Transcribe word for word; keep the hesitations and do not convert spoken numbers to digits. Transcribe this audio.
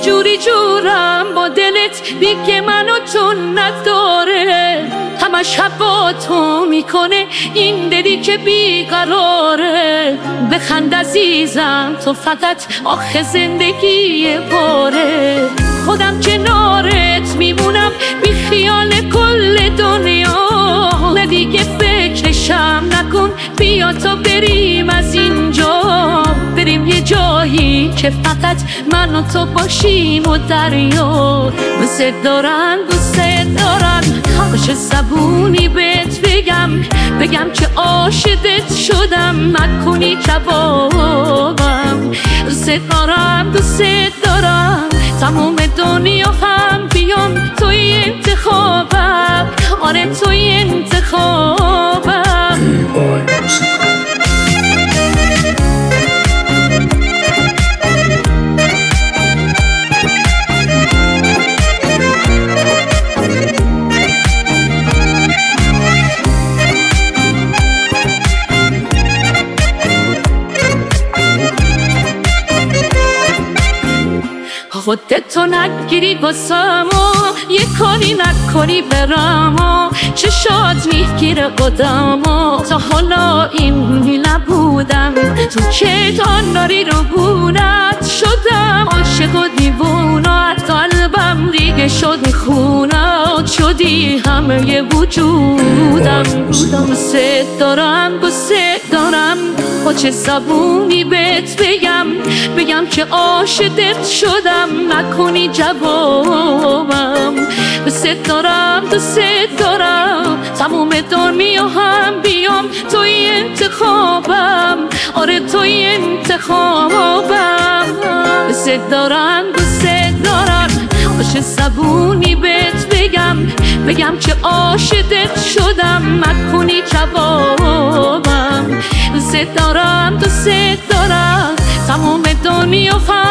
جوری جورم با دلت دیگه منو تو نداره، همه شب با تو میکنه این دلی که بیقراره. بخند عزیزم تو فقط آخه زندگی باره، خودم کنارت میمونم بی خیال کل دنیا. نه دیگه فکرشم نکن، بیا تا بریم از اینجا، بریم یه جایی که فقط من و تو باشیم و دریا. دوست دارم دوست دارم باشه زبونی بهت بگم، بگم که عاشقت شدم نکنی جوابم. دوست دارم دوست دارم تموم دنیا هم بیام توی انتخابم، آره توی انتخابم. خودتو نگیری واسمو، یه کاری نکنی برامو، چشات میگیره قدامو. تا حالا اینی نبودم، تو چشان داری رو بونت شدم، عاشق و دیوونت قلبم دیگه شد خونت، شدی همه ی وجودم. دوست دارم دوست دارم با چه زبونی بهت بگم، بگم که عاشقت شدم نکنی جوابم. دوست دارم دوست دارم تموم دنیا هم بیام توی انتخابم، آره توی انتخابم. دوست دارم دوست دارم باشه زبونی بهت بگم، بگم که عاشقت شدم نکنی جوابم. دوست دارم دوست دارم تموم دنیا هم